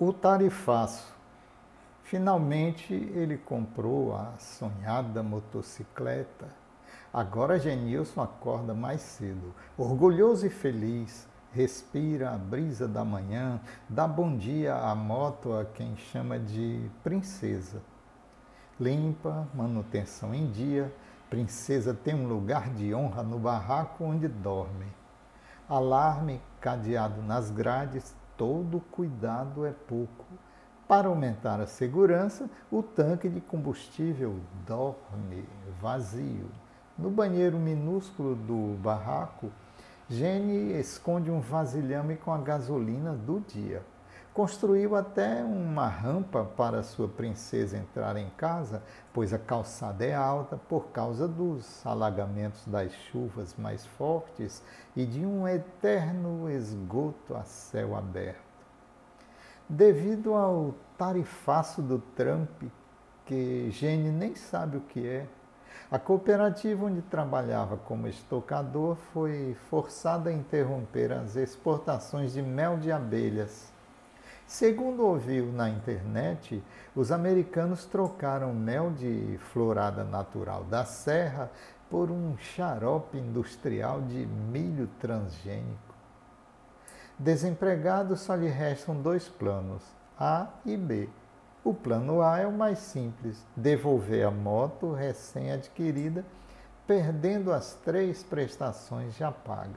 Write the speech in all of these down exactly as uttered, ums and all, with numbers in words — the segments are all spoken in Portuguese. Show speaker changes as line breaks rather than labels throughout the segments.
O tarifaço. Finalmente ele comprou a sonhada motocicleta. Agora Genilson acorda mais cedo, orgulhoso e feliz. Respira a brisa da manhã, dá bom dia à moto a quem chama de princesa. Limpa, manutenção em dia, princesa tem um lugar de honra no barraco onde dorme. Alarme cadeado nas grades, todo cuidado é pouco. Para aumentar a segurança, o tanque de combustível dorme vazio. No banheiro minúsculo do barraco, Jenny esconde um vasilhame com a gasolina do dia. Construiu até uma rampa para sua princesa entrar em casa, pois a calçada é alta por causa dos alagamentos das chuvas mais fortes e de um eterno esgoto a céu aberto. Devido ao tarifaço do Trump, que Jenny nem sabe o que é, a cooperativa onde trabalhava como estocador foi forçada a interromper as exportações de mel de abelhas. Segundo ouviu na internet, os americanos trocaram mel de florada natural da serra por um xarope industrial de milho transgênico. Desempregado, só lhe restam dois planos, A e B. O plano A é o mais simples, devolver a moto recém-adquirida, perdendo as três prestações já pagas.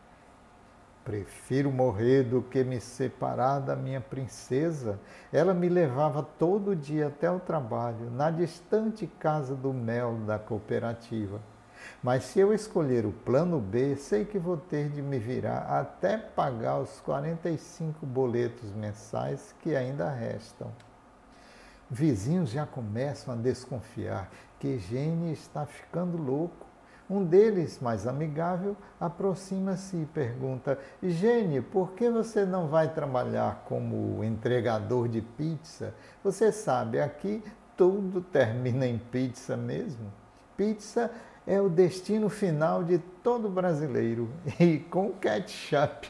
Prefiro morrer do que me separar da minha princesa. Ela me levava todo dia até o trabalho, na distante casa do mel da cooperativa. Mas se eu escolher o plano B, sei que vou ter de me virar até pagar os quarenta e cinco boletos mensais que ainda restam. Vizinhos já começam a desconfiar que Gene está ficando louco. Um deles, mais amigável, aproxima-se e pergunta: Gene, por que você não vai trabalhar como entregador de pizza? Você sabe, aqui tudo termina em pizza mesmo. Pizza é o destino final de todo brasileiro, e com ketchup.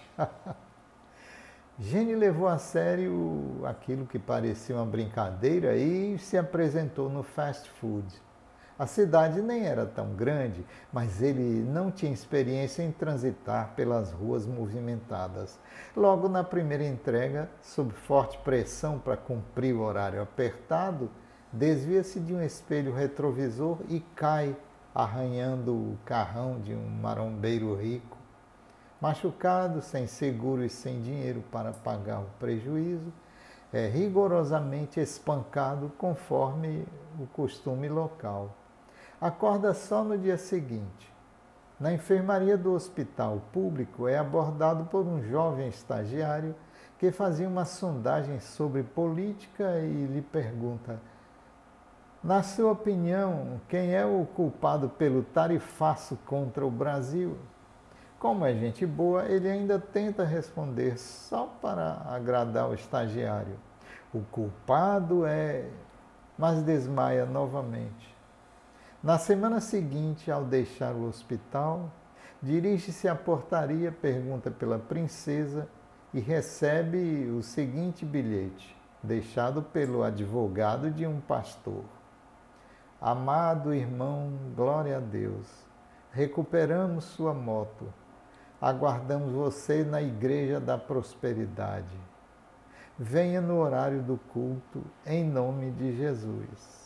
Gene levou a sério aquilo que parecia uma brincadeira e se apresentou no fast food. A cidade nem era tão grande, mas ele não tinha experiência em transitar pelas ruas movimentadas. Logo na primeira entrega, sob forte pressão para cumprir o horário apertado, desvia-se de um espelho retrovisor e cai, arranhando o carrão de um marombeiro rico. Machucado, sem seguro e sem dinheiro para pagar o prejuízo, é rigorosamente espancado conforme o costume local. Acorda só no dia seguinte. Na enfermaria do hospital público é abordado por um jovem estagiário que fazia uma sondagem sobre política e lhe pergunta: na sua opinião, quem é o culpado pelo tarifaço contra o Brasil? Como é gente boa, ele ainda tenta responder só para agradar o estagiário. O culpado é... mas desmaia novamente. Na semana seguinte, ao deixar o hospital, dirige-se à portaria, pergunta pela princesa e recebe o seguinte bilhete, deixado pelo advogado de um pastor. Amado irmão, glória a Deus, recuperamos sua moto. Aguardamos você na Igreja da Prosperidade. Venha no horário do culto, em nome de Jesus.